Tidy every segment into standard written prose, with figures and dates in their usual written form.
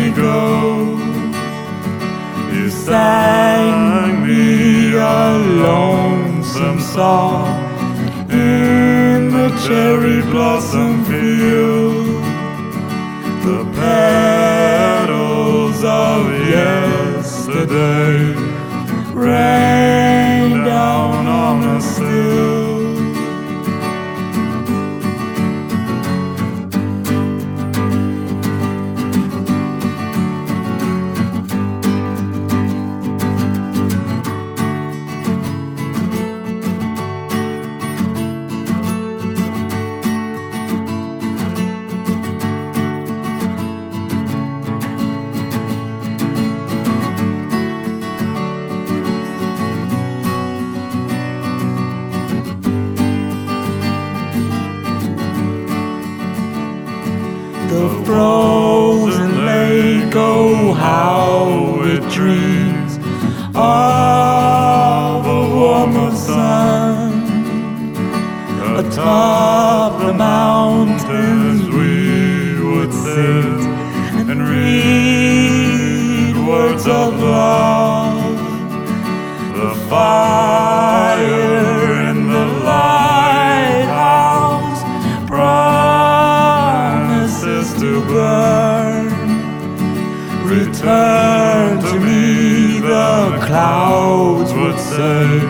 me go. You sang me a lonesome song in the cherry blossom field. The petals of yesterday rain down on us still. The frozen lake, oh how it dreams of a warmer sun. Atop the mountains we would sit and read words of love. The fire in the lighthouse to burn. Return to me, the clouds would say,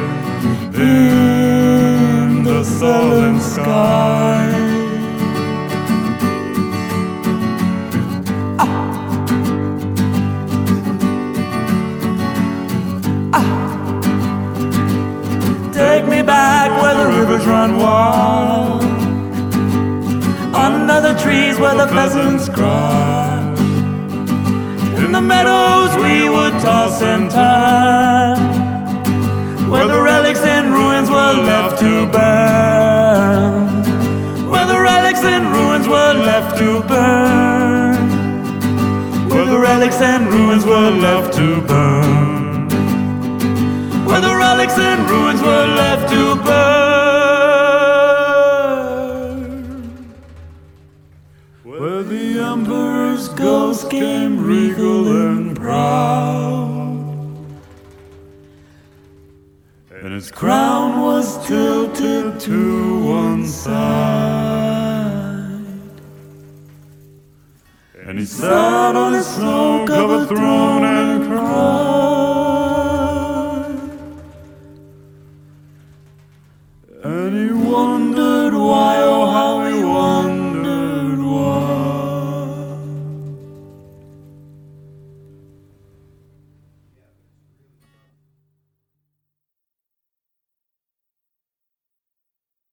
in the sullen sky. Take me back where the rivers run wild, under the trees where the pheasants cry. In the meadows we would toss and turn, where the relics and ruins were left to burn. Where the relics and ruins were left to burn. Where the relics and ruins were left to burn. Where the relics and ruins were left to burn. Where the emperor's ghost came regal and proud, and his crown was tilted to one side, and he sat on his snow-covered throne and cried.